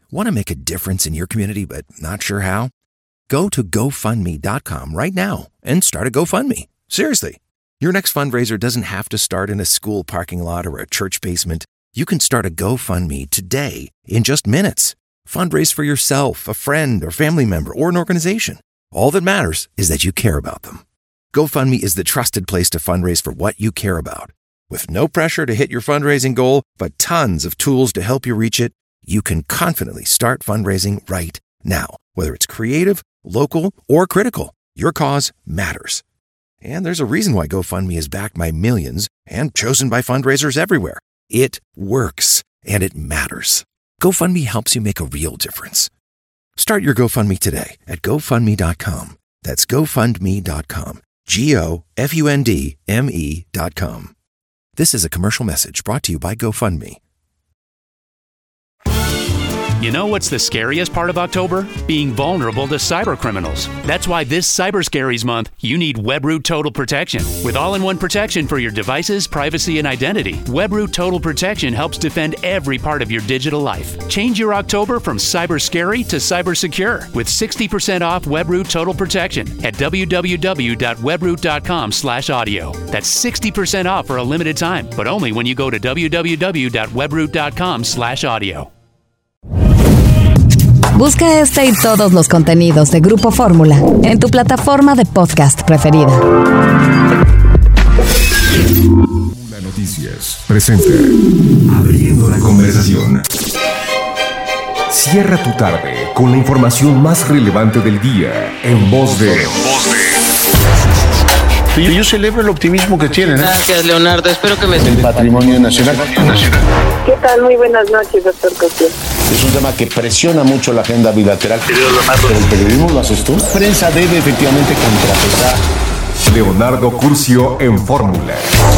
Want to make a difference in your community but not sure how? Go to GoFundMe.com right now and start a GoFundMe. Seriously. Your next fundraiser doesn't have to start in a school parking lot or a church basement. You can start a GoFundMe today in just minutes. Fundraise for yourself, a friend, or family member, or an organization. All that matters is that you care about them. GoFundMe is the trusted place to fundraise for what you care about. With no pressure to hit your fundraising goal, but tons of tools to help you reach it, you can confidently start fundraising right now. Whether it's creative, local, or critical, your cause matters. And there's a reason why GoFundMe is backed by millions and chosen by fundraisers everywhere. It works, and it matters. GoFundMe helps you make a real difference. Start your GoFundMe today at GoFundMe.com. That's GoFundMe.com. GoFundMe.com. This is a commercial message brought to you by GoFundMe. You know what's the scariest part of October? Being vulnerable to cyber criminals. That's why this Cyber Scaries month, you need Webroot Total Protection. With all-in-one protection for your devices, privacy, and identity, Webroot Total Protection helps defend every part of your digital life. Change your October from cyber scary to cyber secure with 60% off Webroot Total Protection at www.webroot.com/audio. That's 60% off for a limited time, but only when you go to www.webroot.com/audio. Busca este y todos los contenidos de Grupo Fórmula en tu plataforma de podcast preferida. Fórmula Noticias presenta Abriendo la Conversación. Cierra tu tarde con la información más relevante del día en voz de... Yo celebro el optimismo que tienen. Gracias, Leonardo. Espero que me... El patrimonio nacional. ¿Qué tal? Muy buenas noches, doctor Cosío. Es un tema que presiona mucho la agenda bilateral. Pero el periodismo lo haces tú. La prensa debe efectivamente contrapesar. Leonardo Curcio en Fórmula.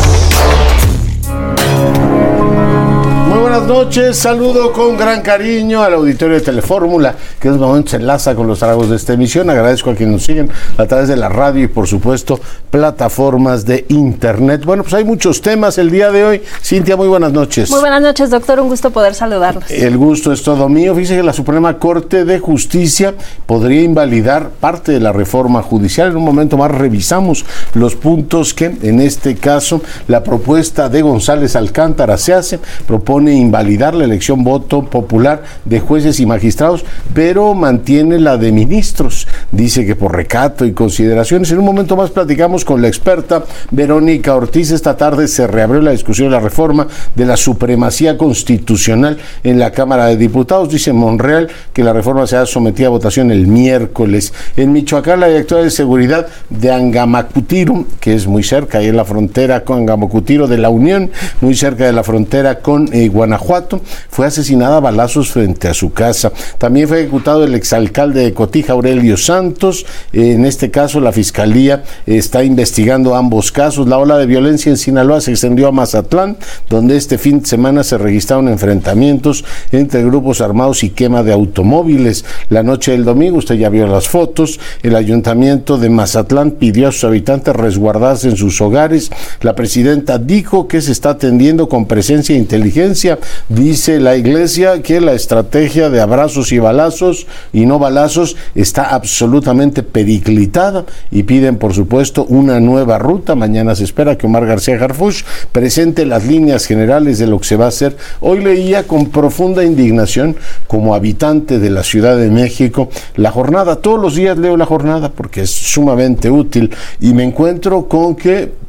Muy buenas noches, saludo con gran cariño al auditorio de Telefórmula, que en este momento se enlaza con los tragos de esta emisión. Agradezco a quienes nos siguen a través de la radio y por supuesto plataformas de internet. Bueno, pues hay muchos temas el día de hoy. Cintia, muy buenas noches. Muy buenas noches, doctor, un gusto poder saludarlos. El gusto es todo mío. Fíjese que la Suprema Corte de Justicia podría invalidar parte de la reforma judicial. En un momento más revisamos los puntos que en este caso la propuesta de González Alcántara se hace. Propone invalidar la elección voto popular de jueces y magistrados, pero mantiene la de ministros. Dice que por recato y consideraciones. En un momento más platicamos con la experta Verónica Ortiz. Esta tarde se reabrió la discusión de la reforma de la supremacía constitucional en la Cámara de Diputados. Dice Monreal que la reforma será sometida a votación el miércoles. En Michoacán, la directora de seguridad de Angamacutiro, que es muy cerca, ahí en la frontera con Angamacutiro de la Unión, muy cerca de la frontera con Guanajuato, fue asesinada a balazos frente a su casa. También fue ejecutado el exalcalde de Cotija, Aurelio Santos. En este caso, la Fiscalía está investigando ambos casos. La ola de violencia en Sinaloa se extendió a Mazatlán, donde este fin de semana se registraron enfrentamientos entre grupos armados y quema de automóviles. La noche del domingo, usted ya vio las fotos, el ayuntamiento de Mazatlán pidió a sus habitantes resguardarse en sus hogares. La presidenta dijo que se está atendiendo con presencia e inteligencia. Dice la iglesia que la estrategia de abrazos y balazos y no balazos está absolutamente periclitada y piden por supuesto una nueva ruta. Mañana se espera que Omar García Harfuch presente las líneas generales de lo que se va a hacer. Hoy leía con profunda indignación como habitante de la Ciudad de México la jornada. Todos los días leo la jornada porque es sumamente útil y me encuentro con que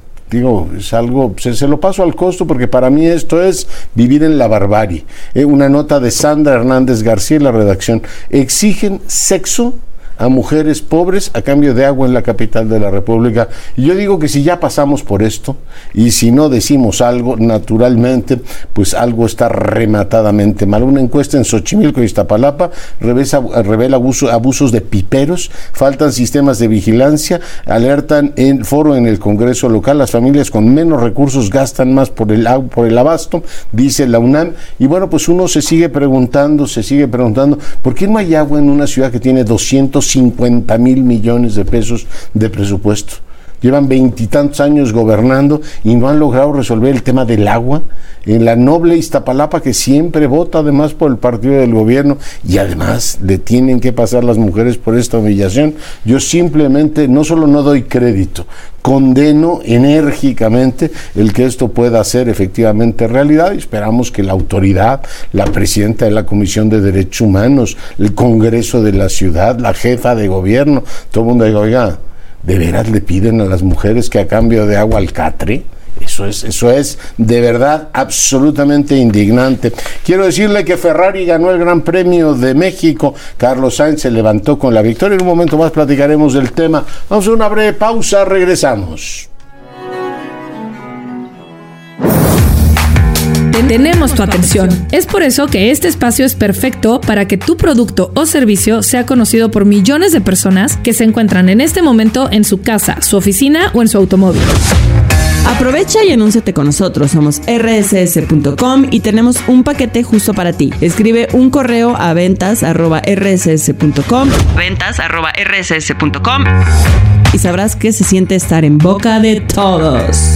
es algo, se lo paso al costo porque para mí esto es vivir en la barbarie. Una nota de Sandra Hernández García en la redacción. Exigen sexo a mujeres pobres a cambio de agua en la capital de la República. Y yo digo que si ya pasamos por esto y si no decimos algo, naturalmente, pues algo está rematadamente mal. Una encuesta en Xochimilco y Iztapalapa revela abusos de piperos, faltan sistemas de vigilancia, alertan en foro en el Congreso local, las familias con menos recursos gastan más por el abasto, dice la UNAM. Y bueno, pues uno se sigue preguntando, ¿por qué no hay agua en una ciudad que tiene 250,000 millones de pesos de presupuesto? llevan 20 y tantos años gobernando y no han logrado resolver el tema del agua en la noble Iztapalapa, que siempre vota además por el partido del gobierno, y además le tienen que pasar las mujeres por esta humillación. Yo simplemente no solo no doy crédito, condeno enérgicamente el que esto pueda ser efectivamente realidad, y esperamos que la autoridad, la presidenta de la Comisión de Derechos Humanos, el Congreso de la ciudad, la jefa de gobierno, todo el mundo diga, oiga, ¿de veras le piden a las mujeres que a cambio de agua al catre? Eso es de verdad absolutamente indignante. Quiero decirle que Ferrari ganó el Gran Premio de México. Carlos Sainz se levantó con la victoria. En un momento más platicaremos del tema. Vamos a una breve pausa, regresamos. Tenemos tu atención. Es por eso que este espacio es perfecto para que tu producto o servicio sea conocido por millones de personas que se encuentran en este momento en su casa, su oficina o en su automóvil. Aprovecha y anúnciate con nosotros. Somos rss.com y tenemos un paquete justo para ti. Escribe un correo a ventas@rss.com y sabrás que se siente estar en boca de todos.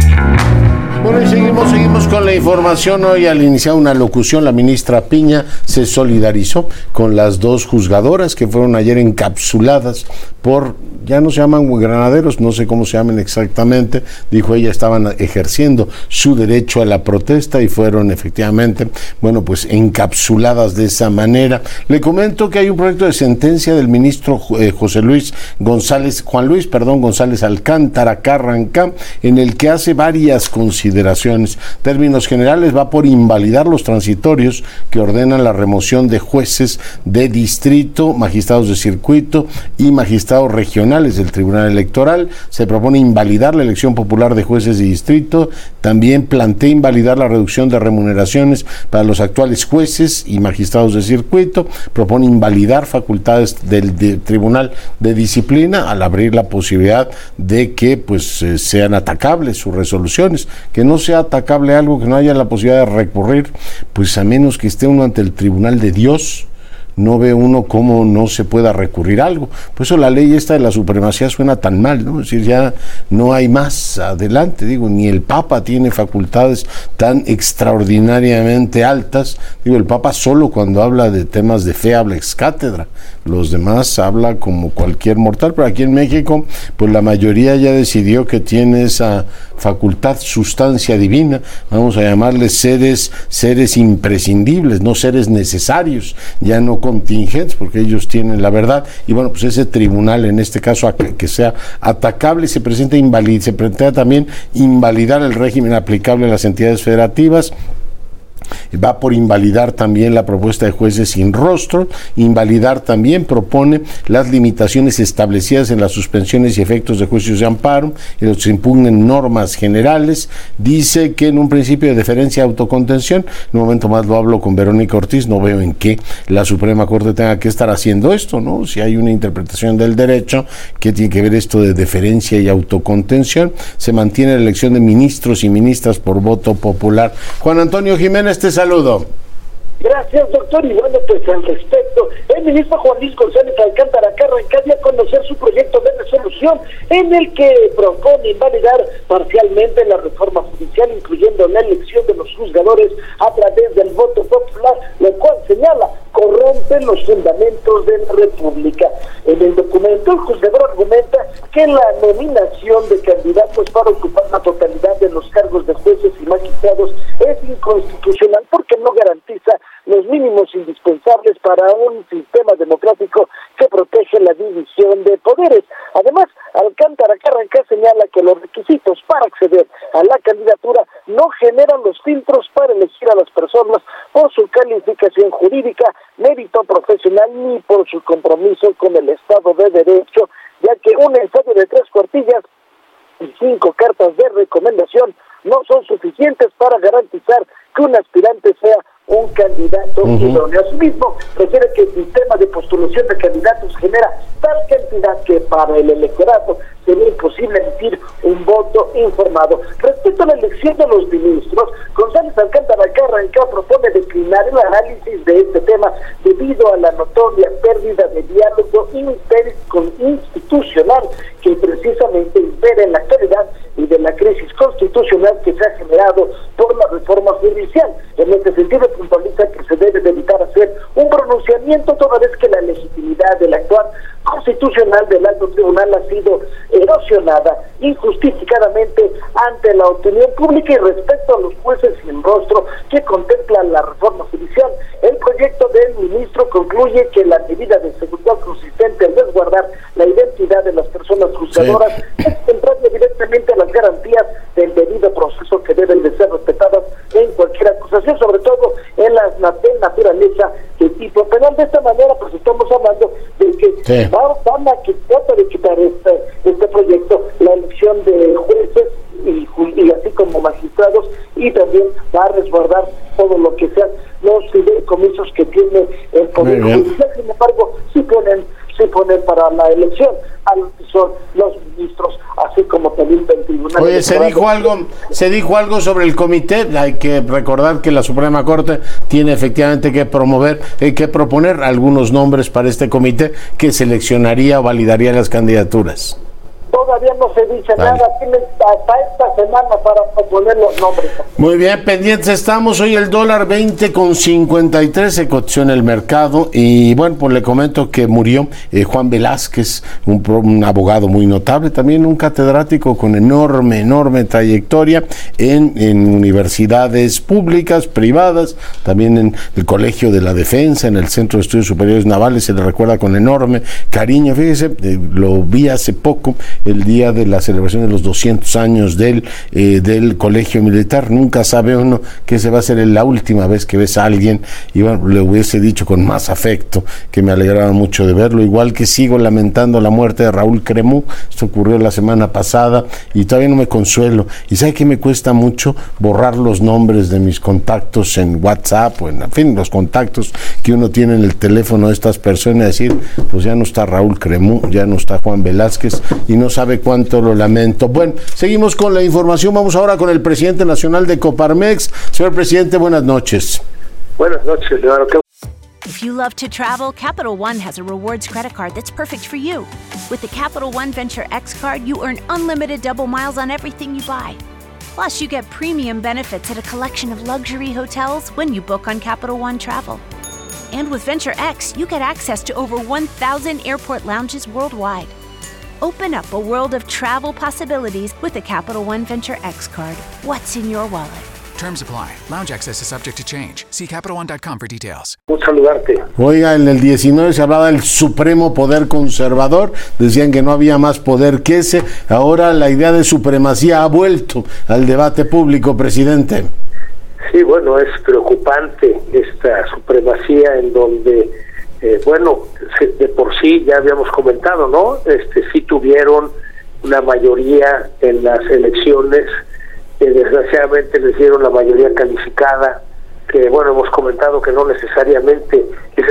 Bueno, y seguimos con la información. Hoy, al iniciar una locución, la ministra Piña se solidarizó con las dos juzgadoras que fueron ayer encapsuladas por, ya no se llaman granaderos, no sé cómo se llaman exactamente, dijo ella, estaban ejerciendo su derecho a la protesta y fueron efectivamente, bueno, pues encapsuladas de esa manera. Le comento que hay un proyecto de sentencia del ministro Juan Luis González Alcántara Carrancá, en el que hace varias consideraciones. Términos generales, va por invalidar los transitorios que ordenan la remoción de jueces de distrito, magistrados de circuito y magistrados regionales del Tribunal Electoral. Se propone invalidar la elección popular de jueces de distrito. También plantea invalidar la reducción de remuneraciones para los actuales jueces y magistrados de circuito. Propone invalidar facultades del Tribunal de Disciplina al abrir la posibilidad de que pues sean atacables sus resoluciones, que no sea atacable algo, que no haya la posibilidad de recurrir, pues a menos que esté uno ante el tribunal de Dios, no ve uno cómo no se pueda recurrir a algo. Por eso la ley esta de la supremacía suena tan mal, ¿no? Es decir, ya no hay más adelante, digo, ni el Papa tiene facultades tan extraordinariamente altas. Digo, el Papa solo cuando habla de temas de fe habla ex cátedra, los demás habla como cualquier mortal, pero aquí en México, pues la mayoría ya decidió que tiene esa facultad, sustancia divina, vamos a llamarles seres imprescindibles, no seres necesarios, ya no contingentes, porque ellos tienen la verdad. Y bueno, pues ese tribunal, en este caso, a que sea atacable, se plantea también invalidar el régimen aplicable a las entidades federativas. Va por invalidar también la propuesta de jueces sin rostro. Invalidar también propone las limitaciones establecidas en las suspensiones y efectos de juicios de amparo, en los que se impugnen normas generales. Dice que en un principio de deferencia a autocontención, en un momento más lo hablo con Verónica Ortiz, no veo en qué la Suprema Corte tenga que estar haciendo esto, ¿no? Si hay una interpretación del derecho, ¿qué tiene que ver esto de deferencia y autocontención? Se mantiene la elección de ministros y ministras por voto popular. Juan Antonio Jiménez, te saludo. Gracias, doctor. Y bueno, pues al respecto, el ministro Juan Luis González Alcántara Carrancá dio a conocer su proyecto de resolución en el que propone invalidar parcialmente la reforma judicial, incluyendo la elección de los juzgadores a través del voto popular, lo cual señala corrompe los fundamentos de la República. En el documento, el juzgador argumenta que la nominación de candidatos para ocupar la totalidad de los cargos de jueces y magistrados es inconstitucional porque no garantiza los mínimos indispensables para un sistema democrático que protege la división de poderes. Además, Alcántara Carrancá señala que los requisitos para acceder a la candidatura no generan los filtros para elegir a las personas por su calificación jurídica, mérito profesional ni por su compromiso con el Estado de Derecho, ya que un ensayo de 3 cuartillas y 5 cartas de recomendación no son suficientes para garantizar que un aspirante sea un candidato idóneo. Asimismo, refiere que el sistema de postulación de candidatos genera tal cantidad que para el electorado sería imposible emitir un voto informado. Respecto a la elección de los ministros, González Alcántara Carranca propone declinar el análisis de este tema debido a la notoria pérdida de diálogo institucional que precisamente impera en la actualidad y de la crisis constitucional que se ha generado por la reforma judicial. En este sentido, puntualiza que se debe de evitar hacer un pronunciamiento toda vez que la legitimidad del actual constitucional del alto tribunal ha sido erosionada injustificadamente ante la opinión pública. Y respecto a los jueces sin rostro que contemplan la reforma judicial, el proyecto del ministro concluye que la medida de seguridad consistente en resguardar la identidad de las personas juzgadoras es contraria directamente a las garantías del debido proceso que deben de ser respetadas en cualquier acusación, sobre todo en las naturaleza de tipo penal. De esta manera, pues estamos hablando de que van a tratar de quitar este proyecto la elección de jueces y así como magistrados, y también va a resguardar todo lo que sean los fideicomisos que tiene el Poder Judicial. Sin embargo, sí ponen para la elección a los que son los ministros, así como también del Tribunal. Oye, se dijo algo sobre el comité. Hay que recordar que la Suprema Corte tiene efectivamente que proponer algunos nombres para este comité que seleccionaría o validaría las candidaturas. Todavía no se dice nada, tienen hasta esta semana para proponer los nombres. Muy bien, pendientes estamos. Hoy el dólar 20.53 se cotizó en el mercado y bueno, pues le comento que murió Juan Velázquez, un abogado muy notable, también un catedrático con enorme trayectoria en universidades públicas, privadas, también en el Colegio de la Defensa, en el Centro de Estudios Superiores Navales, se le recuerda con enorme cariño. Fíjese, lo vi hace poco, el día de la celebración de los 200 años del Colegio Militar. Nunca sabe uno que se va a ser la última vez que ves a alguien, y bueno, le hubiese dicho con más afecto que me alegraba mucho de verlo, igual que sigo lamentando la muerte de Raúl Cremú. Esto ocurrió la semana pasada y todavía no me consuelo, y sabe que me cuesta mucho borrar los nombres de mis contactos en WhatsApp o en fin, los contactos que uno tiene en el teléfono de estas personas, decir, pues ya no está Raúl Cremú, ya no está Juan Velázquez, y no sabe cuánto lo lamento. Bueno, seguimos con la información. Vamos ahora con el presidente nacional de Coparmex. Señor presidente, buenas noches. Buenas noches, Leonardo. If you love to travel, Capital One has a rewards credit card that's perfect for you. With the Capital One Venture X card, you earn unlimited double miles on everything you buy. Plus, you get premium benefits at a collection of luxury hotels when you book on Capital One Travel. And with Venture X, you get access to over 1,000 airport lounges worldwide. Open up a world of travel possibilities with the Capital One Venture X card. What's in your wallet? Terms apply. Lounge access is subject to change. See CapitalOne.com for details. Un saludarte. Oiga, en el 19 se hablaba del supremo poder conservador. Decían que no había más poder que ese. Ahora la idea de supremacía ha vuelto al debate público, presidente. Sí, bueno, es preocupante esta supremacía en donde de por sí ya habíamos comentado, ¿no? Sí tuvieron una mayoría en las elecciones, desgraciadamente les dieron la mayoría calificada, que bueno, hemos comentado que no necesariamente ese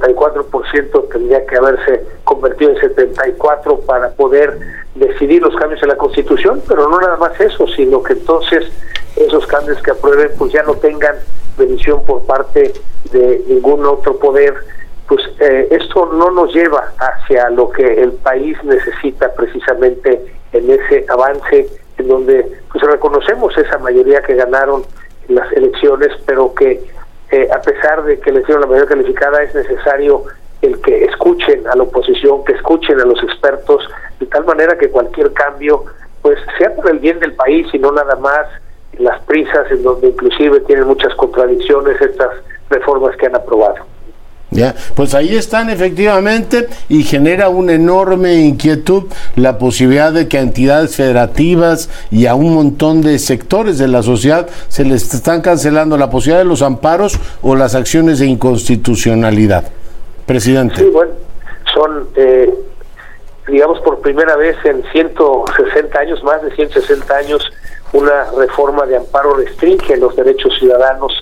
54% tendría que haberse convertido en 74 para poder decidir los cambios en la Constitución, pero no nada más eso, sino que entonces esos cambios que aprueben pues ya no tengan bendición por parte de ningún otro poder. Pues esto no nos lleva hacia lo que el país necesita precisamente en ese avance, en donde pues reconocemos esa mayoría que ganaron las elecciones, pero que a pesar de que les dieron la mayoría calificada, es necesario el que escuchen a la oposición, que escuchen a los expertos, de tal manera que cualquier cambio pues sea por el bien del país y no nada más las prisas, en donde inclusive tienen muchas contradicciones estas reformas que han aprobado. Ya, pues ahí están efectivamente, y genera una enorme inquietud la posibilidad de que a entidades federativas y a un montón de sectores de la sociedad se les están cancelando la posibilidad de los amparos o las acciones de inconstitucionalidad. Presidente. Sí, bueno, son, digamos, por primera vez en 160 años, más de 160 años, una reforma de amparo restringe los derechos ciudadanos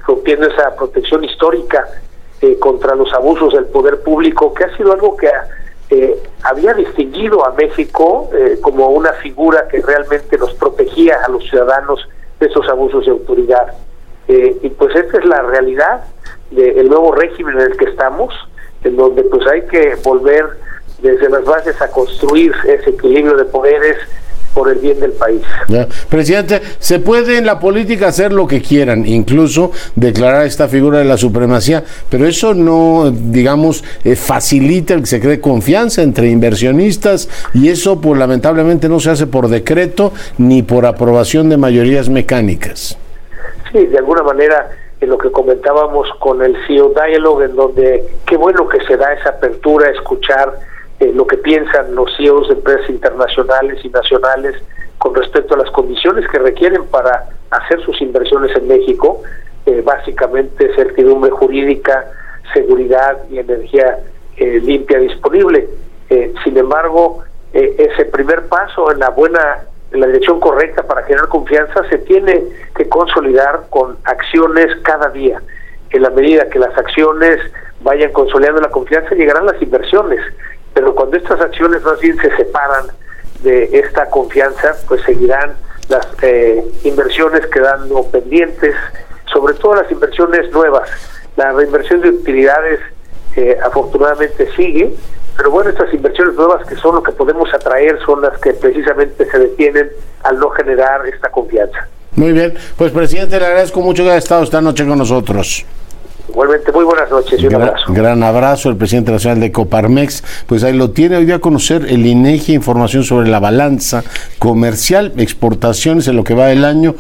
rompiendo esa protección histórica contra los abusos del poder público, que ha sido algo que había distinguido a México como una figura que realmente nos protegía a los ciudadanos de esos abusos de autoridad. Y pues esta es la realidad del nuevo régimen en el que estamos, en donde pues hay que volver desde las bases a construir ese equilibrio de poderes por el bien del país. Presidente, se puede en la política hacer lo que quieran, incluso declarar esta figura de la supremacía, pero eso no, digamos, facilita el que se cree confianza entre inversionistas, y eso pues lamentablemente no se hace por decreto ni por aprobación de mayorías mecánicas. Sí, de alguna manera, en lo que comentábamos con el CEO Dialogue, en donde qué bueno que se da esa apertura a escuchar lo que piensan los CEOs de empresas internacionales y nacionales con respecto a las condiciones que requieren para hacer sus inversiones en México, básicamente certidumbre jurídica, seguridad y energía limpia disponible. Sin embargo, ese primer paso en la dirección correcta para generar confianza se tiene que consolidar con acciones cada día. En la medida que las acciones vayan consolidando la confianza, llegarán las inversiones. Pero cuando estas acciones más bien se separan de esta confianza, pues seguirán las inversiones quedando pendientes, sobre todo las inversiones nuevas. La reinversión de utilidades afortunadamente sigue, pero bueno, estas inversiones nuevas, que son lo que podemos atraer, son las que precisamente se detienen al no generar esta confianza. Muy bien, pues presidente, le agradezco mucho que haya estado esta noche con nosotros. Igualmente, muy buenas noches y un abrazo. Gran abrazo, el presidente nacional de Coparmex. Pues ahí lo tiene. Hoy día a conocer el INEGI información sobre la balanza comercial, exportaciones en lo que va del año,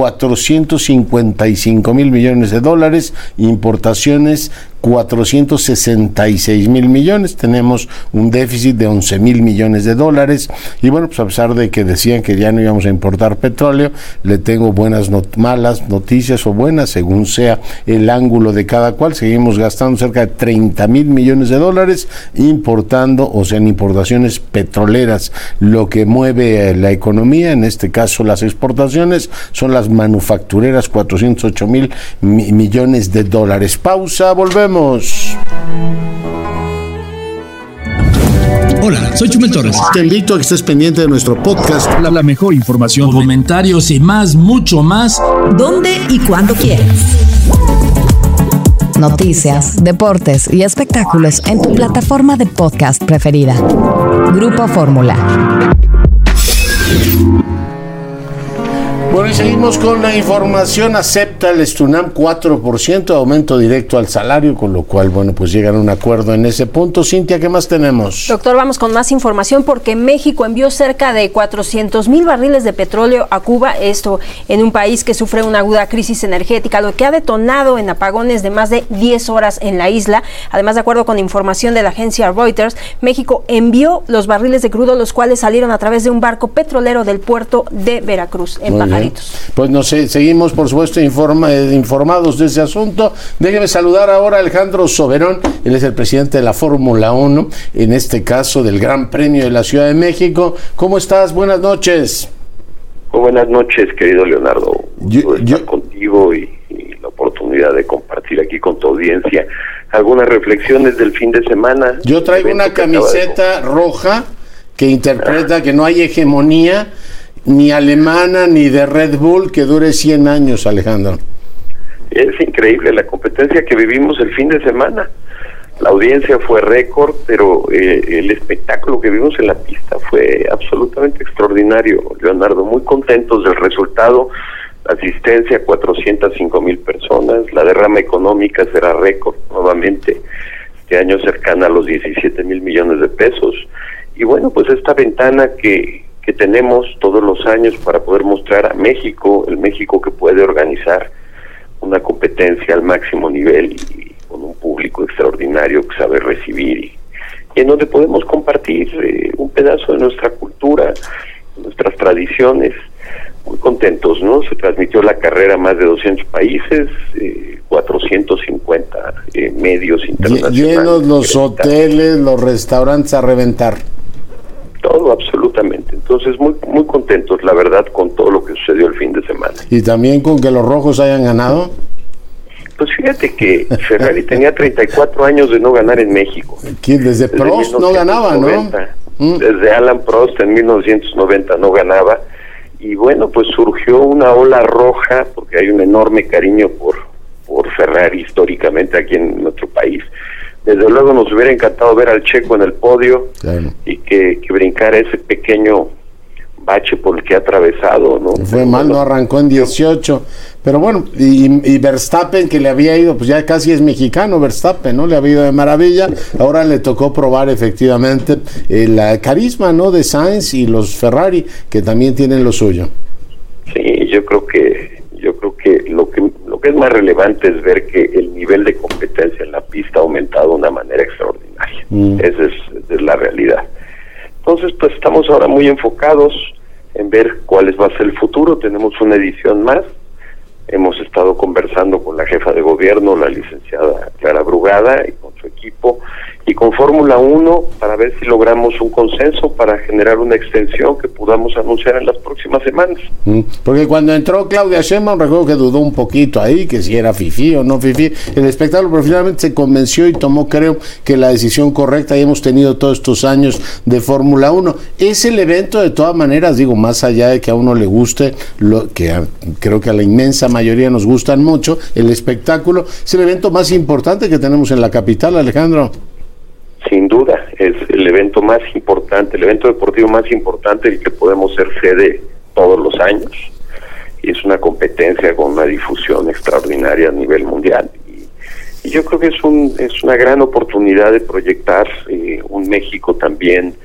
455,000 millones de dólares, importaciones 466,000 millones, tenemos un déficit de 11,000 millones de dólares, y bueno, pues a pesar de que decían que ya no íbamos a importar petróleo, le tengo malas noticias, o buenas, según sea el ángulo de cada cual. Seguimos gastando cerca de 30,000 millones de dólares importando, o sea, en importaciones petroleras. Lo que mueve la economía, en este caso las exportaciones, son las manufactureras, 408,000 millones de dólares. Pausa, volvemos. Hola, soy Chumel Torres. Te invito a que estés pendiente de nuestro podcast. La mejor información, comentarios y más, mucho más. ¿Dónde y cuándo quieras? Noticias, deportes y espectáculos en tu plataforma de podcast preferida. Grupo Fórmula. Bueno, y seguimos con la información. Acepta el Stunam 4% de aumento directo al salario, con lo cual, bueno, pues llegan a un acuerdo en ese punto. Cintia, ¿qué más tenemos? Doctor, vamos con más información, porque México envió cerca de 400,000 barriles de petróleo a Cuba, esto en un país que sufre una aguda crisis energética, lo que ha detonado en apagones de más de 10 horas en la isla. Además, de acuerdo con información de la agencia Reuters, México envió los barriles de crudo, los cuales salieron a través de un barco petrolero del puerto de Veracruz, en Pajaritos. Pues no sé, seguimos por supuesto informados de ese asunto. Déjeme saludar ahora a Alejandro Soberón. Él es el presidente de la Fórmula 1, en este caso del Gran Premio de la Ciudad de México. ¿Cómo estás? Buenas noches. Buenas noches, querido Leonardo. Yo estar contigo y la oportunidad de compartir aquí con tu audiencia algunas reflexiones del fin de semana. Yo traigo una camiseta roja que interpreta que no hay hegemonía ni alemana ni de Red Bull que dure 100 años, Alejandro. Es increíble la competencia que vivimos el fin de semana. La audiencia fue récord, pero el espectáculo que vimos en la pista fue absolutamente extraordinario, Leonardo. Muy contentos del resultado. Asistencia, 405,000 personas. La derrama económica será récord nuevamente, este año cercana a los 17,000 millones de pesos. Y bueno, pues esta ventana que tenemos todos los años para poder mostrar a México, el México que puede organizar una competencia al máximo nivel y con un público extraordinario que sabe recibir, y en donde podemos compartir un pedazo de nuestra cultura, nuestras tradiciones. Muy contentos, ¿no? Se transmitió la carrera a más de 200 países, 450 medios internacionales. Llenos los hoteles, los restaurantes a reventar. Todo, absolutamente. Entonces, muy muy contentos, la verdad, con todo lo que sucedió el fin de semana. ¿Y también con que los rojos hayan ganado? Pues fíjate que Ferrari tenía 34 años de no ganar en México. ¿Quién? Desde Prost no ganaba, ¿no? Desde Alan Prost en 1990 no ganaba. Y bueno, pues surgió una ola roja, porque hay un enorme cariño por Ferrari históricamente aquí en nuestro país. Desde luego nos hubiera encantado ver al Checo en el podio, claro, y que brincara ese pequeño bache por el que ha atravesado, ¿no? Fue mal, no arrancó en 18, pero bueno, y Verstappen, que le había ido, pues ya casi es mexicano Verstappen, ¿no? Le había ido de maravilla, ahora le tocó probar efectivamente el carisma, ¿no? De Sainz y los Ferrari, que también tienen lo suyo. Sí, yo creo que lo que es más relevante es ver que el nivel de competencia en la pista ha aumentado de una manera extraordinaria. Esa es la realidad. Entonces, pues estamos ahora muy enfocados en ver cuál va a ser el futuro. Tenemos una edición más. Hemos estado conversando con la jefa de gobierno, la licenciada Clara Brugada, y con su equipo, y con Fórmula 1, para ver si logramos un consenso para generar una extensión que podamos anunciar en las próximas semanas. Porque cuando entró Claudia Sheinbaum, recuerdo que dudó un poquito ahí, que si era fifí o no fifí el espectáculo, pero finalmente se convenció y tomó, creo, que la decisión correcta, y hemos tenido todos estos años de Fórmula 1. Es el evento, de todas maneras, digo, más allá de que a uno le guste, creo que a la inmensa mayoría nos gustan mucho, el espectáculo, es el evento más importante que tenemos en la capital, Alejandro. Sin duda, es el evento más importante, el evento deportivo más importante, el que podemos ser sede todos los años, y es una competencia con una difusión extraordinaria a nivel mundial, y yo creo que es una gran oportunidad de proyectar un México también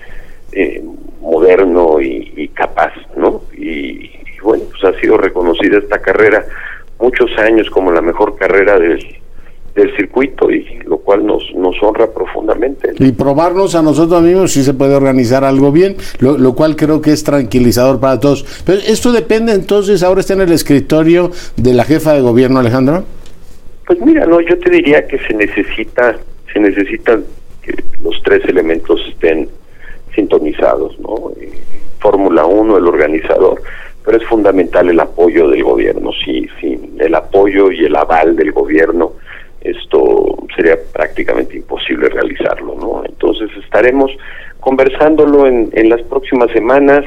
moderno y capaz, ¿no? Y bueno, pues ha sido reconocida esta carrera muchos años como la mejor carrera del circuito, y lo cual nos honra profundamente, ¿no? Y probarnos a nosotros mismos si se puede organizar algo bien, lo cual creo que es tranquilizador para todos. Pero esto depende, entonces, ahora está en el escritorio de la jefa de gobierno, Alejandro. Pues mira, no, yo te diría que se necesitan que los tres elementos estén sintonizados, ¿no? Fórmula 1, el organizador, pero es fundamental el apoyo del gobierno. Sin el apoyo y el aval del gobierno, esto sería prácticamente imposible realizarlo, ¿no? Entonces estaremos conversándolo en las próximas semanas.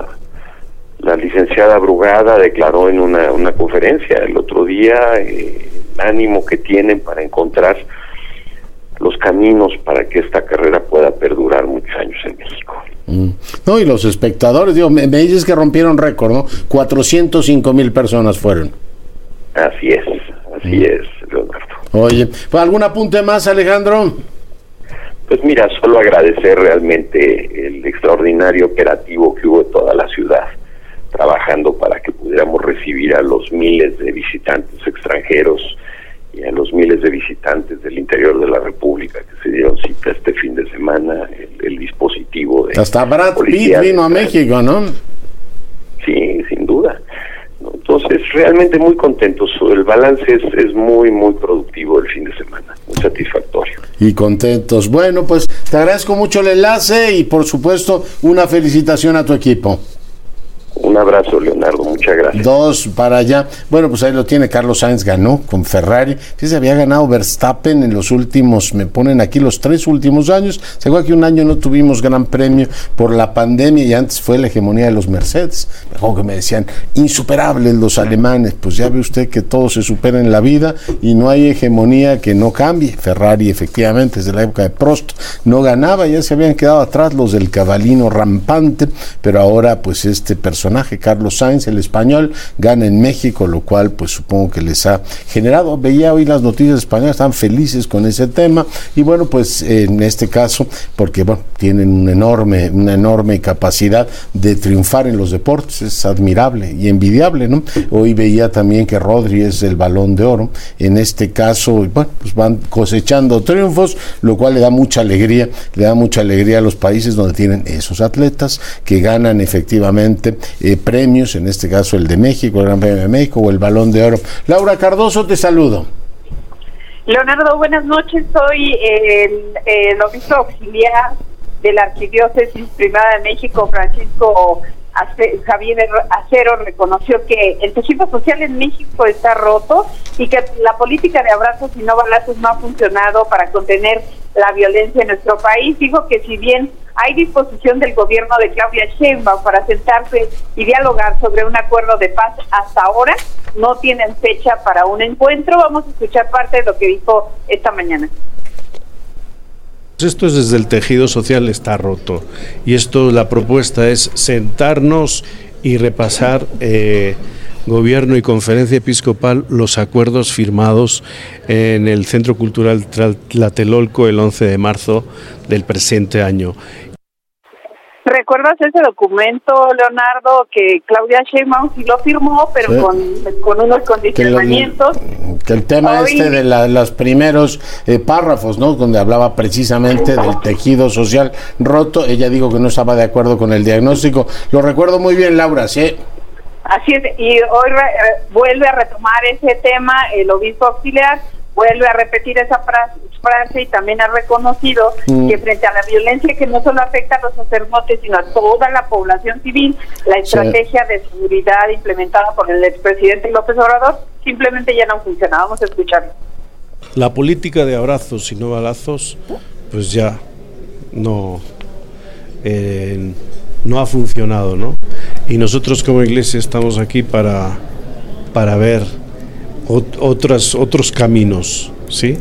La licenciada Brugada declaró en una conferencia el otro día el ánimo que tienen para encontrar los caminos para que esta carrera pueda perdurar muchos años en México. No, y los espectadores, digo, me dices que rompieron récord, ¿no? 405,000 personas fueron. Así es, Leonardo. Oye, ¿pues algún apunte más, Alejandro? Pues mira, solo agradecer realmente el extraordinario operativo que hubo en toda la ciudad, trabajando para que pudiéramos recibir a los miles de visitantes extranjeros y a los miles de visitantes del interior de la República que se dieron cita este fin de semana. El dispositivo de hasta Brad Pitt vino a México, ¿no? Sí, sin duda. Entonces, realmente muy contentos. El balance es muy, muy productivo el fin de semana, muy satisfactorio. Y contentos. Bueno, pues te agradezco mucho el enlace y, por supuesto, una felicitación a tu equipo. Un abrazo, Leonardo, muchas gracias. 2 para allá. Bueno, pues ahí lo tiene. Carlos Sainz ganó con Ferrari. Fíjese, había ganado Verstappen en los últimos, me ponen aquí los 3 últimos años. Seguro que un año no tuvimos gran premio por la pandemia y antes fue la hegemonía de los Mercedes. Como que me decían, insuperables los alemanes. Pues ya ve usted que todo se supera en la vida y no hay hegemonía que no cambie. Ferrari, efectivamente, desde la época de Prost no ganaba, ya se habían quedado atrás los del cabalino rampante, pero ahora pues este personaje, Carlos Sainz, el español, gana en México, lo cual pues supongo que les ha generado, veía hoy las noticias españolas, están felices con ese tema, y bueno, pues en este caso, porque bueno, tienen una enorme capacidad de triunfar en los deportes, es admirable y envidiable, ¿no? Hoy veía también que Rodri es el Balón de Oro, en este caso, bueno, pues van cosechando triunfos, lo cual le da mucha alegría a los países donde tienen esos atletas que ganan efectivamente premios, en este caso el de México, el Gran Premio de México o el Balón de Oro. Laura Cardoso, te saludo. Leonardo, buenas noches. Soy el obispo auxiliar de la Arquidiócesis Primada de México, Francisco Javier Acero reconoció que el tejido social en México está roto y que la política de abrazos y no balazos no ha funcionado para contener la violencia en nuestro país. Dijo que si bien hay disposición del gobierno de Claudia Sheinbaum para sentarse y dialogar sobre un acuerdo de paz, hasta ahora no tienen fecha para un encuentro. Vamos a escuchar parte de lo que dijo esta mañana. Esto es desde el tejido social está roto y la propuesta es sentarnos y repasar gobierno y conferencia episcopal los acuerdos firmados en el Centro Cultural Tlatelolco el 11 de marzo del presente año. ¿Recuerdas ese documento, Leonardo, que Claudia Sheinbaum sí lo firmó, pero sí, con unos condicionamientos? Que el tema hoy, de los primeros párrafos, ¿no?, donde hablaba precisamente del tejido social roto, ella dijo que no estaba de acuerdo con el diagnóstico. Lo recuerdo muy bien, Laura, ¿sí? Así es, y hoy vuelve a retomar ese tema el obispo auxiliar, vuelve a repetir esa frase y también ha reconocido que frente a la violencia que no solo afecta a los sacerdotes, sino a toda la población civil, la estrategia de seguridad implementada por el expresidente López Obrador simplemente ya no funciona. Vamos a escucharlo. La política de abrazos y no balazos, pues ya no ha funcionado, ¿no? Y nosotros como iglesia estamos aquí para ver otros caminos, ¿sí?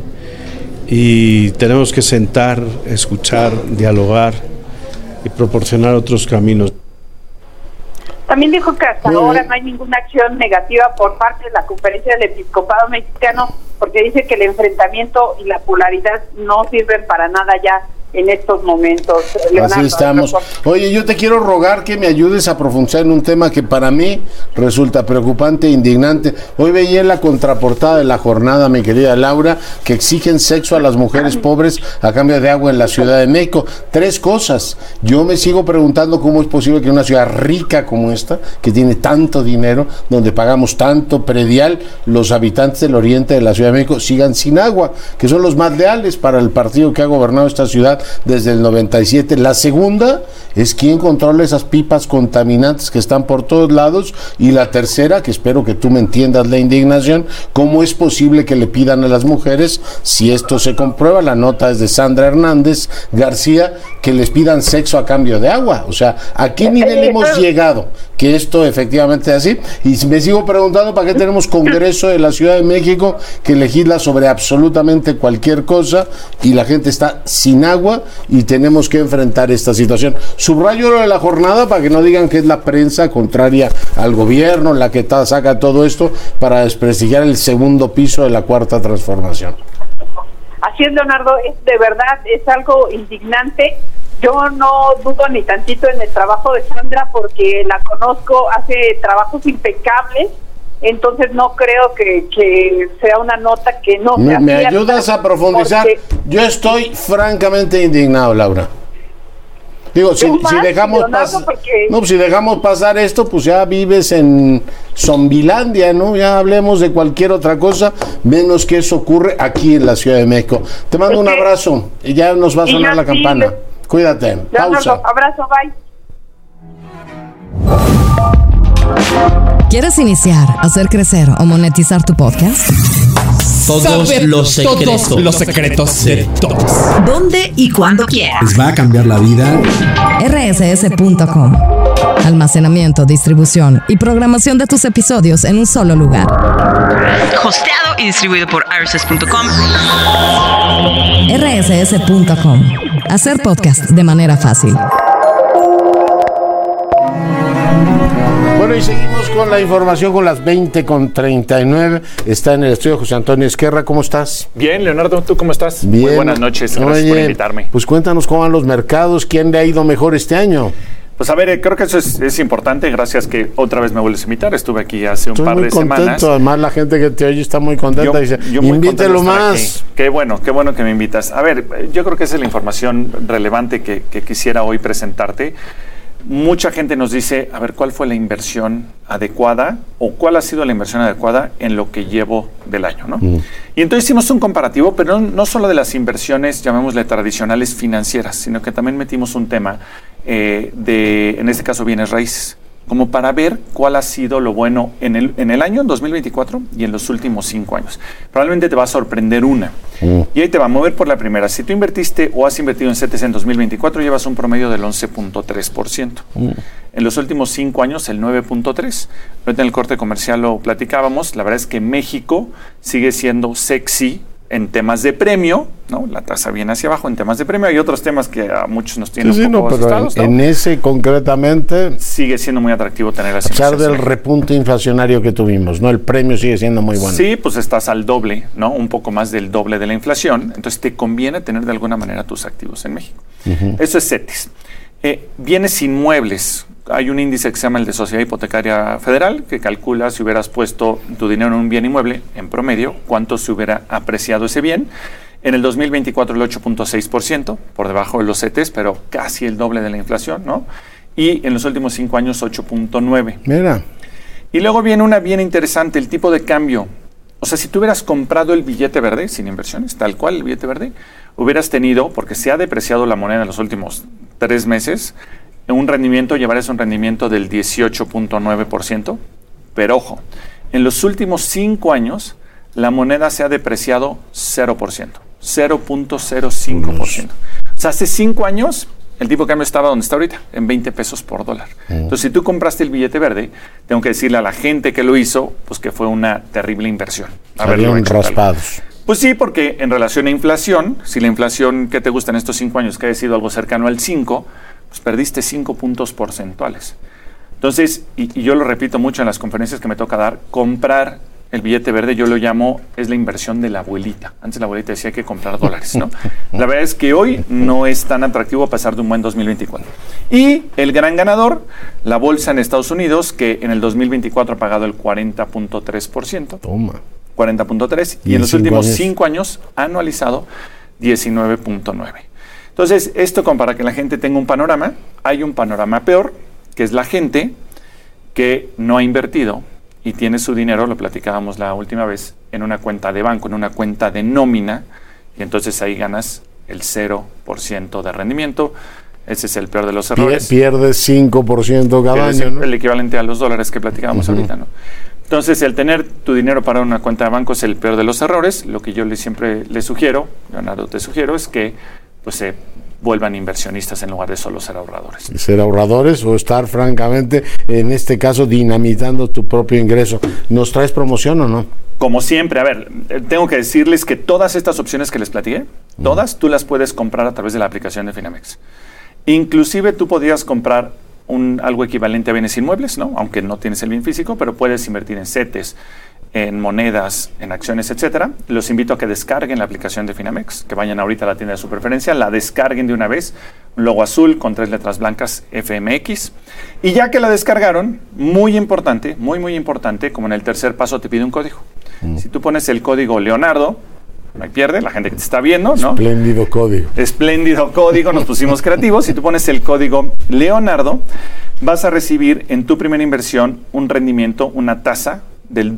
Y tenemos que sentar, escuchar, dialogar y proporcionar otros caminos. También dijo que hasta ahora no hay ninguna acción negativa por parte de la Conferencia del Episcopado Mexicano, porque dice que el enfrentamiento y la polaridad no sirven para nada ya en estos momentos. Leonardo, así estamos. Oye, yo te quiero rogar que me ayudes a profundizar en un tema que para mí resulta preocupante e indignante. Hoy veía en la contraportada de La Jornada, mi querida Laura, que exigen sexo a las mujeres pobres a cambio de agua en la Ciudad de México. 3 cosas. Yo me sigo preguntando cómo es posible que una ciudad rica como esta, que tiene tanto dinero, donde pagamos tanto predial, los habitantes del oriente de la Ciudad de México sigan sin agua, que son los más leales para el partido que ha gobernado esta ciudad desde el 97. La segunda es quién controla esas pipas contaminantes que están por todos lados, y la tercera, que espero que tú me entiendas la indignación, cómo es posible que le pidan a las mujeres, si esto se comprueba, la nota es de Sandra Hernández García, que les pidan sexo a cambio de agua. O sea, ¿a qué nivel hemos llegado? Que esto efectivamente es así. Y me sigo preguntando para qué tenemos Congreso de la Ciudad de México que legisla sobre absolutamente cualquier cosa y la gente está sin agua y tenemos que enfrentar esta situación. Subrayo lo de La Jornada para que no digan que es la prensa contraria al gobierno la que saca todo esto para desprestigiar el segundo piso de la Cuarta Transformación. Así es, Leonardo, de verdad es algo indignante. Yo no dudo ni tantito en el trabajo de Sandra porque la conozco, hace trabajos impecables, entonces no creo que sea una nota que no sea ¿Me ayudas a profundizar? Yo estoy francamente indignado, Laura. Digo, si dejamos pasar esto, pues ya vives en Zombilandia, ¿no? Ya hablemos de cualquier otra cosa, menos que eso ocurre aquí en la Ciudad de México. Te mando un abrazo y ya nos va a sonar la campana. Cuídate. Pausa. Abrazo, bye. ¿Quieres iniciar, hacer crecer o monetizar tu podcast? Todos los secretos de todos. ¿Dónde y cuándo quieras? Les va a cambiar la vida. rss.com. Almacenamiento, distribución y programación de tus episodios en un solo lugar. Hosteado y distribuido por rss.com. rss.com. Hacer podcast de manera fácil. Bueno, y seguimos con la información con las 20:39. Está en el estudio José Antonio Esquerra. ¿Cómo estás? Bien, Leonardo, ¿tú cómo estás? Bien. Muy buenas noches, gracias por invitarme. Pues cuéntanos cómo van los mercados, ¿quién le ha ido mejor este año? Pues a ver, creo que eso es importante, gracias que otra vez me vuelves a invitar, estuve aquí hace un par de semanas. Estoy muy contento, además la gente que te oye está muy contenta, dice, invítelo más. Qué bueno que me invitas. A ver, yo creo que esa es la información relevante que quisiera hoy presentarte. Mucha gente nos dice, a ver, ¿cuál fue la inversión adecuada o cuál ha sido la inversión adecuada en lo que llevo del año, ¿no? Y entonces hicimos un comparativo, pero no solo de las inversiones, llamémosle tradicionales financieras, sino que también metimos un tema en este caso, bienes raíces. como para ver cuál ha sido lo bueno en el año, en 2024, y en los últimos 5 años. Probablemente te va a sorprender una. Y ahí te va a mover por la primera. Si tú invertiste o has invertido en CETES en 2024, llevas un promedio del 11.3%. En los últimos 5 años, el 9.3%. Ahorita en el corte comercial lo platicábamos. La verdad es que México sigue siendo sexy en temas de premio, ¿no? La tasa viene hacia abajo en temas de premio. Hay otros temas que a muchos nos tienen un poco asustados, ¿no? En ese concretamente sigue siendo muy atractivo tener las a pesar del repunte inflacionario que tuvimos, ¿no? El premio sigue siendo muy bueno. Sí, pues estás al doble, ¿no? Un poco más del doble de la inflación. Entonces te conviene tener de alguna manera tus activos en México. Eso es CETES. Bienes inmuebles. Hay un índice que se llama el de Sociedad Hipotecaria Federal, que calcula si hubieras puesto tu dinero en un bien inmueble, en promedio, cuánto se hubiera apreciado ese bien. En el 2024 el 8.6%, por debajo de los CETES, pero casi el doble de la inflación, ¿no? Y en los últimos 5 años 8.9%. Mira. Y luego viene una bien interesante, el tipo de cambio. O sea, si tú hubieras comprado el billete verde, sin inversiones, tal cual el billete verde, hubieras tenido, porque se ha depreciado la moneda en los últimos 3 meses, llevarás un rendimiento del 18.9%, pero ojo, en los últimos 5 años la moneda se ha depreciado 0%, 0.05%. O sea, hace 5 años el tipo de cambio estaba donde está ahorita, en 20 pesos por dólar. Entonces, si tú compraste el billete verde, tengo que decirle a la gente que lo hizo, pues que fue una terrible inversión. Salieron raspados. Pues sí, porque en relación a inflación, si la inflación que te gusta en estos 5 años, que ha sido algo cercano al 5%, pues perdiste 5 puntos porcentuales. Entonces, y yo lo repito mucho en las conferencias que me toca dar, comprar el billete verde yo lo llamo, es la inversión de la abuelita. Antes la abuelita decía que comprar dólares, ¿no? La verdad es que hoy no es tan atractivo a pesar de un buen 2024. Y el gran ganador, la bolsa en Estados Unidos, que en el 2024 ha pagado el 40.3%. Toma. 40.3%. Y en los últimos 5 años ha anualizado 19.9%. Entonces, esto como para que la gente tenga un panorama. Hay un panorama peor, que es la gente que no ha invertido y tiene su dinero, lo platicábamos la última vez, en una cuenta de banco, en una cuenta de nómina, y entonces ahí ganas el 0% de rendimiento. Ese es el peor de los errores. Pierdes 5% cada año, ¿no? El equivalente a los dólares que platicábamos ahorita, ¿no? Entonces, el tener tu dinero para una cuenta de banco es el peor de los errores. Lo que yo siempre le sugiero, Leonardo, te sugiero, es que pues se vuelvan inversionistas en lugar de solo ser ahorradores. Ser ahorradores o estar, francamente, en este caso, dinamitando tu propio ingreso. ¿Nos traes promoción o no? Como siempre, a ver, tengo que decirles que todas estas opciones que les platiqué, todas tú las puedes comprar a través de la aplicación de Finamex. Inclusive tú podrías comprar algo equivalente a bienes inmuebles, ¿no? Aunque no tienes el bien físico, pero puedes invertir en CETES, en monedas, en acciones, etcétera. Los invito a que descarguen la aplicación de Finamex, que vayan ahorita a la tienda de su preferencia, la descarguen de una vez, un logo azul con 3 letras blancas, FMX, y ya que la descargaron, muy importante, muy importante, como en el tercer paso te pide un código. Si tú pones el código Leonardo, no hay pierde, la gente que te está viendo, ¿no? Espléndido código. Espléndido código, nos pusimos creativos. Si tú pones el código Leonardo, vas a recibir en tu primera inversión un rendimiento, una tasa del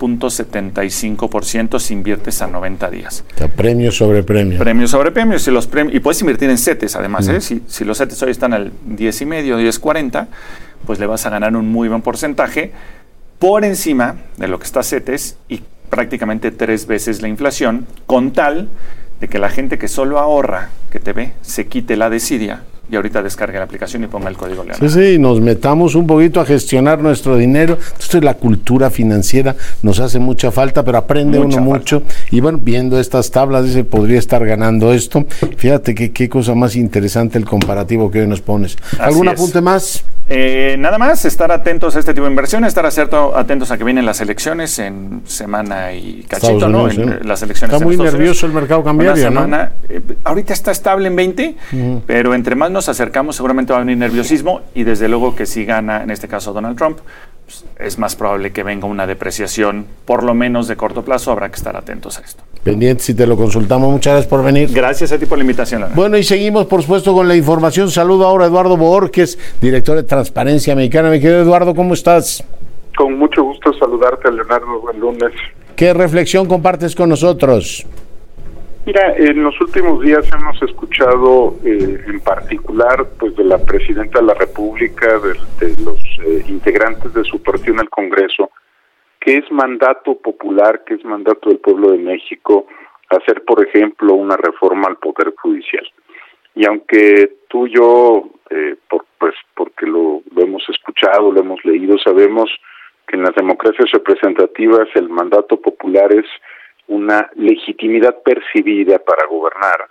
12.75% si inviertes a 90 días. O sea, premio sobre premio. Premio sobre premio. Y puedes invertir en CETES, además. Si los CETES hoy están al 10.5, 10.40, pues le vas a ganar un muy buen porcentaje por encima de lo que está CETES y prácticamente 3 veces la inflación, con tal de que la gente que solo ahorra, que te ve, se quite la desidia y ahorita descargue la aplicación y ponga el código Leonardo. Sí, nos metamos un poquito a gestionar nuestro dinero. Entonces la cultura financiera nos hace mucha falta, pero aprende mucho. Y bueno, viendo estas tablas, dice, podría estar ganando esto. Fíjate qué cosa más interesante el comparativo que hoy nos pones. ¿Algún apunte más? Nada más, estar atentos a este tipo de inversión, estar atentos a que vienen las elecciones en semana y cachito, ¿no? Las elecciones está muy nervioso el mercado cambiario, ¿no? Ahorita está estable en 20, pero entre más nos acercamos seguramente va a venir nerviosismo y desde luego que si gana, en este caso Donald Trump, pues es más probable que venga una depreciación, por lo menos de corto plazo. Habrá que estar atentos a esto. Pendientes y te lo consultamos. Muchas gracias por venir. Gracias a ti por la invitación, Leonardo. Bueno, y seguimos, por supuesto, con la información. Saludo ahora a Eduardo Bohórquez, director de Transparencia Mexicana. Mi querido Eduardo, ¿cómo estás? Con mucho gusto saludarte, Leonardo. Buen lunes. ¿Qué reflexión compartes con nosotros? Mira, en los últimos días hemos escuchado en particular pues de la Presidenta de la República, de los integrantes de su partido en el Congreso, que es mandato popular, que es mandato del pueblo de México hacer, por ejemplo, una reforma al Poder Judicial. Y aunque tú y yo, porque lo hemos escuchado, lo hemos leído, sabemos que en las democracias representativas el mandato popular es una legitimidad percibida para gobernar,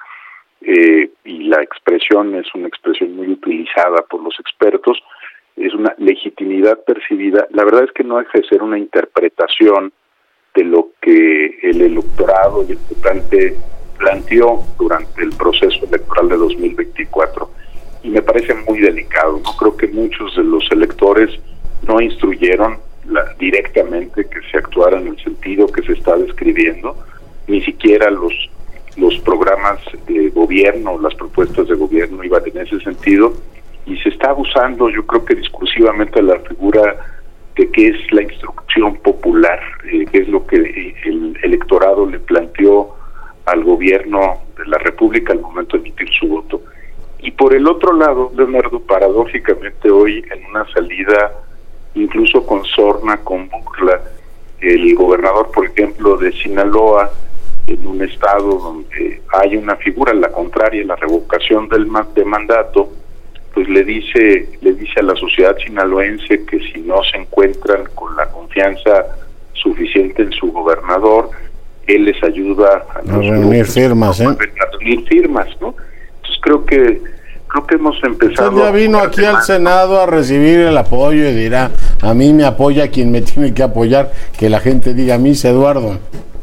y la expresión es una expresión muy utilizada por los expertos, es una legitimidad percibida. La verdad es que no ejercer una interpretación de lo que el electorado y el votante planteó durante el proceso electoral de 2024, y me parece muy delicado. No creo que muchos de los electores no instruyeron directamente que se actuara en el sentido que se está describiendo, ni siquiera los programas de gobierno, las propuestas de gobierno iban en ese sentido, y se está abusando, yo creo que discursivamente, de la figura de qué es la instrucción popular, qué es lo que el electorado le planteó al gobierno de la República al momento de emitir su voto. Y por el otro lado, Leonardo, paradójicamente hoy en una salida incluso con sorna, con burla, el gobernador, por ejemplo, de Sinaloa, en un estado donde hay una figura, la contraria, la revocación de mandato, pues le dice a la sociedad sinaloense que si no se encuentran con la confianza suficiente en su gobernador, él les ayuda a reunir firmas, a reunir firmas, ¿no? Entonces creo que hemos empezado. Usted ya vino aquí al Senado a recibir el apoyo y dirá, a mí me apoya quien me tiene que apoyar, que la gente diga, a mí, Eduardo.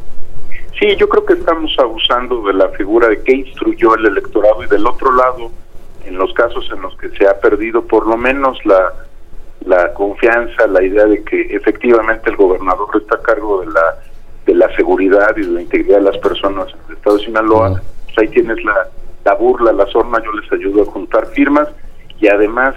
Sí, yo creo que estamos abusando de la figura de qué instruyó el electorado, y del otro lado, en los casos en los que se ha perdido por lo menos la confianza, la idea de que efectivamente el gobernador está a cargo de la seguridad y de la integridad de las personas en el estado de Sinaloa, pues ahí tienes la burla, la sorna, yo les ayudo a juntar firmas, y además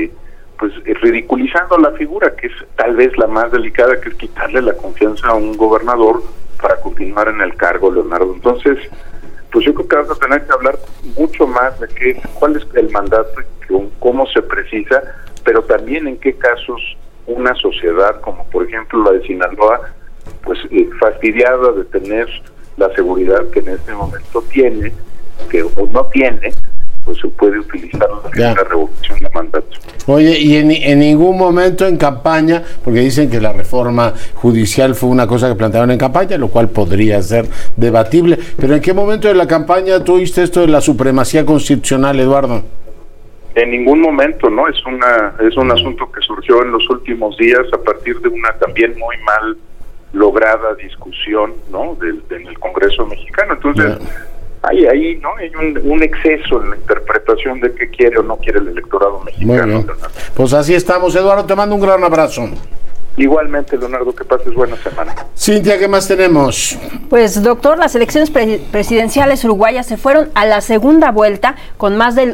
pues ridiculizando la figura, que es tal vez la más delicada, que es quitarle la confianza a un gobernador para continuar en el cargo, Leonardo. Entonces, pues yo creo que vas a tener que hablar mucho más de cuál es el mandato y cómo se precisa, pero también en qué casos una sociedad, como por ejemplo la de Sinaloa, pues fastidiada de tener la seguridad que en este momento tiene, que o no tiene, pues se puede utilizar la revocación de mandato. Oye, y en ningún momento en campaña, porque dicen que la reforma judicial fue una cosa que plantearon en campaña, lo cual podría ser debatible, pero ¿en qué momento de la campaña tú oíste esto de la supremacía constitucional, Eduardo? En ningún momento, ¿no? Es un asunto que surgió en los últimos días a partir de una también muy mal lograda discusión, ¿no? en el Congreso mexicano. Entonces, ahí ¿no? Hay un exceso en la interpretación de qué quiere o no quiere el electorado mexicano. Pues así estamos, Eduardo, te mando un gran abrazo. Igualmente, Leonardo, que pases buena semana. Cintia, ¿qué más tenemos? Pues, doctor, las elecciones presidenciales uruguayas se fueron a la segunda vuelta con más del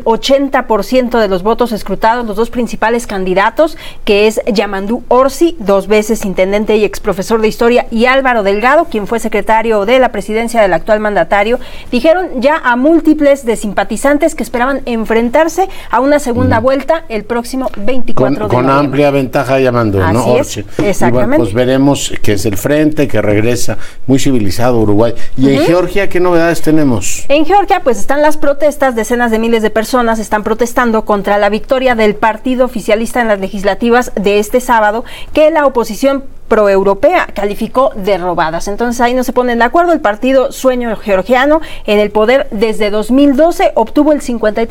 80% de los votos escrutados. Los dos principales candidatos, que es Yamandú Orsi, 2 veces intendente y exprofesor de historia, y Álvaro Delgado, quien fue secretario de la presidencia del actual mandatario, dijeron ya a múltiples de simpatizantes que esperaban enfrentarse a una segunda vuelta el próximo 24 de noviembre. Con amplia ventaja Yamandú, ¿no? Así Orsi. Es. Exactamente. Y bueno, pues veremos que es el frente, que regresa muy civilizado Uruguay. ¿Y en Georgia qué novedades tenemos? En Georgia pues están las protestas, decenas de miles de personas están protestando contra la victoria del partido oficialista en las legislativas de este sábado, que la oposición proeuropea calificó de robadas. Entonces ahí no se ponen de acuerdo. El partido Sueño Georgiano, en el poder desde 2012, obtuvo el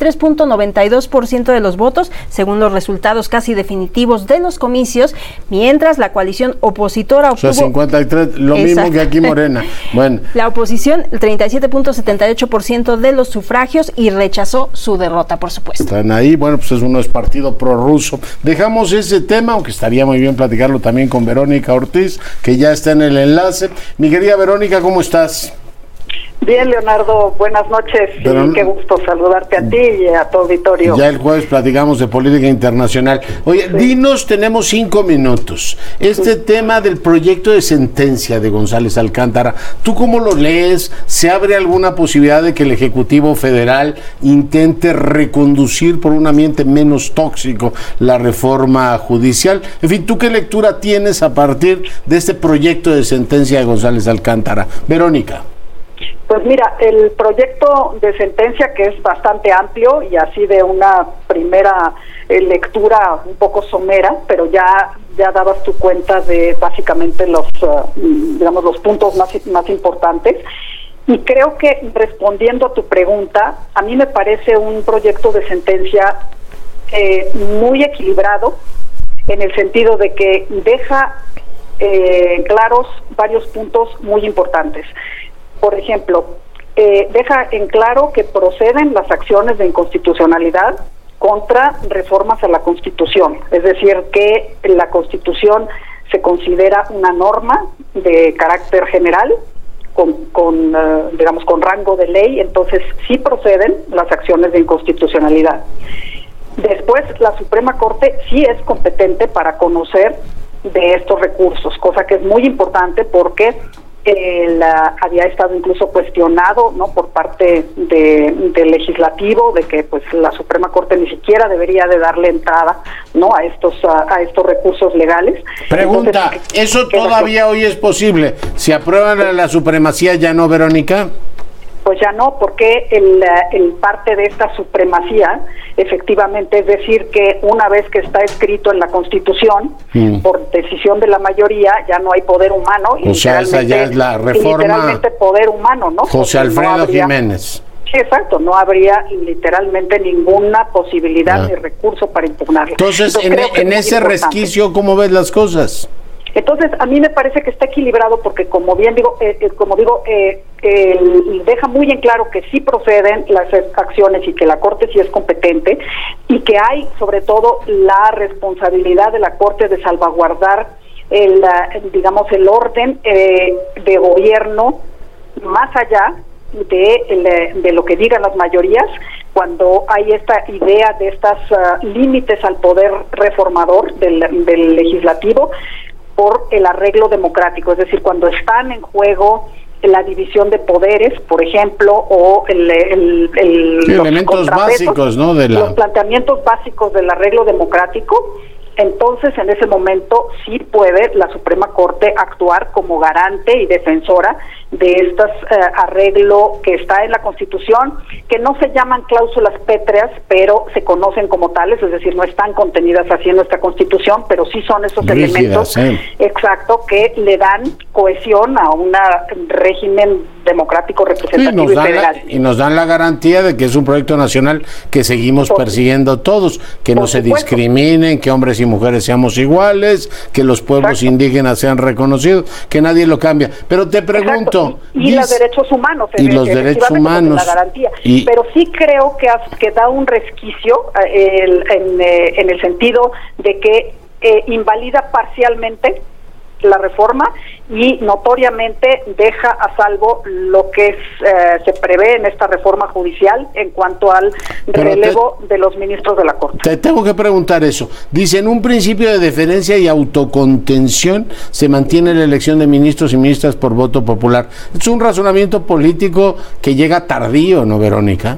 53.92% de los votos, según los resultados casi definitivos de los comicios, mientras la coalición opositora obtuvo... O sea, 53, lo mismo que aquí Morena. Bueno. La oposición, el 37.78% de los sufragios, y rechazó su derrota, por supuesto. Están ahí, bueno, pues uno es partido prorruso. Dejamos ese tema, aunque estaría muy bien platicarlo también con Verónica Ortiz, que ya está en el enlace. Mi querida Verónica, ¿cómo estás? Bien, Leonardo, buenas noches. Pero, qué gusto saludarte a ti y a tu auditorio. Ya el jueves platicamos de política internacional. Oye, dinos, tenemos 5 minutos. Este tema del proyecto de sentencia de González Alcántara, ¿tú cómo lo lees? ¿Se abre alguna posibilidad de que el Ejecutivo Federal intente reconducir por un ambiente menos tóxico la reforma judicial? En fin, ¿tú qué lectura tienes a partir de este proyecto de sentencia de González Alcántara? Verónica. Pues mira, el proyecto de sentencia, que es bastante amplio y así de una primera lectura un poco somera, pero ya dabas tu cuenta de básicamente los puntos más importantes. Y creo que respondiendo a tu pregunta, a mí me parece un proyecto de sentencia muy equilibrado, en el sentido de que deja claros varios puntos muy importantes. Por ejemplo, deja en claro que proceden las acciones de inconstitucionalidad contra reformas a la Constitución, es decir, que la Constitución se considera una norma de carácter general con rango de ley, entonces sí proceden las acciones de inconstitucionalidad. Después, la Suprema Corte sí es competente para conocer de estos recursos, cosa que es muy importante porque había estado incluso cuestionado, ¿no?, por parte del legislativo, de que pues la Suprema Corte ni siquiera debería de darle entrada, ¿no?, a estos recursos legales. Pregunta, entonces, ¿eso todavía hoy es posible? ¿Si aprueban la supremacía ya no, Verónica? Pues ya no, porque el parte de esta supremacía, efectivamente, es decir, que una vez que está escrito en la Constitución, por decisión de la mayoría, ya no hay poder humano. O sea, esa ya es la reforma. Literalmente poder humano, ¿no? José Alfredo Jiménez. Sí, exacto, no habría literalmente ninguna posibilidad de recurso para impugnarlo. Entonces en ese resquicio, ¿cómo ves las cosas? Entonces, a mí me parece que está equilibrado porque, como bien digo, deja muy en claro que sí proceden las acciones y que la Corte sí es competente y que hay, sobre todo, la responsabilidad de la Corte de salvaguardar el orden de gobierno más allá de lo que digan las mayorías, cuando hay esta idea de estos límites al poder reformador del legislativo, por el arreglo democrático, es decir, cuando están en juego la división de poderes, por ejemplo, o los elementos básicos, ¿no?, los planteamientos básicos del arreglo democrático. Entonces, en ese momento sí puede la Suprema Corte actuar como garante y defensora de estos arreglo que está en la Constitución, que no se llaman cláusulas pétreas, pero se conocen como tales, es decir, no están contenidas así en nuestra Constitución, pero sí son esos elementos, exacto, que le dan cohesión a un régimen democrático representativo y federal. Y nos dan la garantía de que es un proyecto nacional que seguimos persiguiendo todos, que no se discriminen, que hombres y mujeres seamos iguales, que los pueblos indígenas sean reconocidos, que nadie lo cambia. Pero te pregunto... Y los derechos humanos. Y los derechos humanos. La garantía. Pero sí creo que da un resquicio en el sentido de que invalida parcialmente la reforma y notoriamente deja a salvo lo que se prevé en esta reforma judicial en cuanto al relevo de los ministros de la Corte. Te tengo que preguntar eso. Dicen, un principio de deferencia y autocontención se mantiene la elección de ministros y ministras por voto popular. Es un razonamiento político que llega tardío, ¿no, Verónica?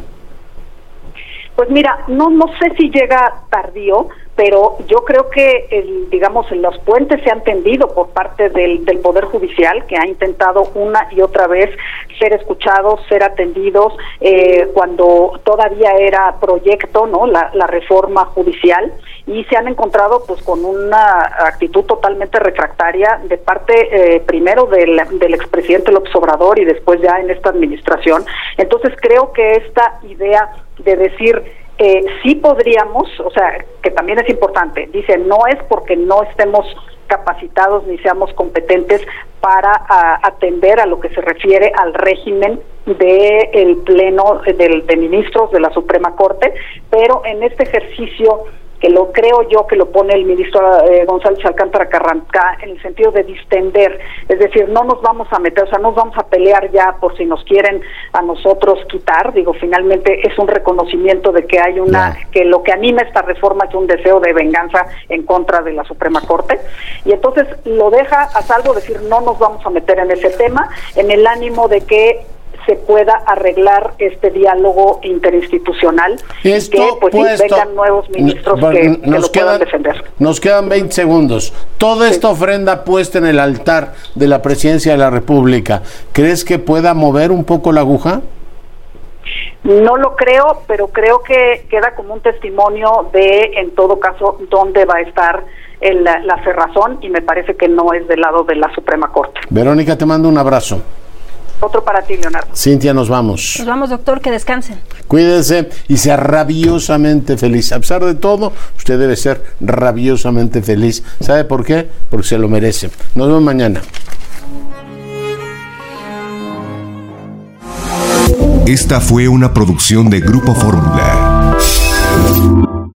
Pues mira, no sé si llega tardío, pero yo creo que los puentes se han tendido por parte del Poder Judicial, que ha intentado una y otra vez ser escuchados, ser atendidos, cuando todavía era proyecto, ¿no?, la reforma judicial, y se han encontrado pues con una actitud totalmente refractaria de parte primero del expresidente López Obrador y después ya en esta administración. Entonces creo que esta idea de decir sí podríamos, o sea, que también es importante, dice, no es porque no estemos capacitados ni seamos competentes para atender a lo que se refiere al régimen del Pleno de Ministros de la Suprema Corte, pero en este ejercicio que lo creo yo que lo pone el ministro González Alcántara Carranca, en el sentido de distender, es decir, no nos vamos a meter, o sea, no nos vamos a pelear ya por si nos quieren a nosotros quitar. Digo, finalmente es un reconocimiento de que hay que lo que anima esta reforma es un deseo de venganza en contra de la Suprema Corte, y entonces lo deja a salvo, decir, no nos vamos a meter en ese tema, en el ánimo de que se pueda arreglar este diálogo interinstitucional y que pues vengan nuevos ministros que lo puedan defender. Nos quedan 20 segundos. Toda esta ofrenda puesta en el altar de la Presidencia de la República, ¿crees que pueda mover un poco la aguja? No lo creo, pero creo que queda como un testimonio de, en todo caso, dónde va a estar la cerrazón, y me parece que no es del lado de la Suprema Corte. Verónica, te mando un abrazo. Otro para ti, Leonardo. Cintia, nos vamos. Nos vamos, doctor, que descansen. Cuídese y sea rabiosamente feliz. A pesar de todo, usted debe ser rabiosamente feliz. ¿Sabe por qué? Porque se lo merece. Nos vemos mañana. Esta fue una producción de Grupo Fórmula.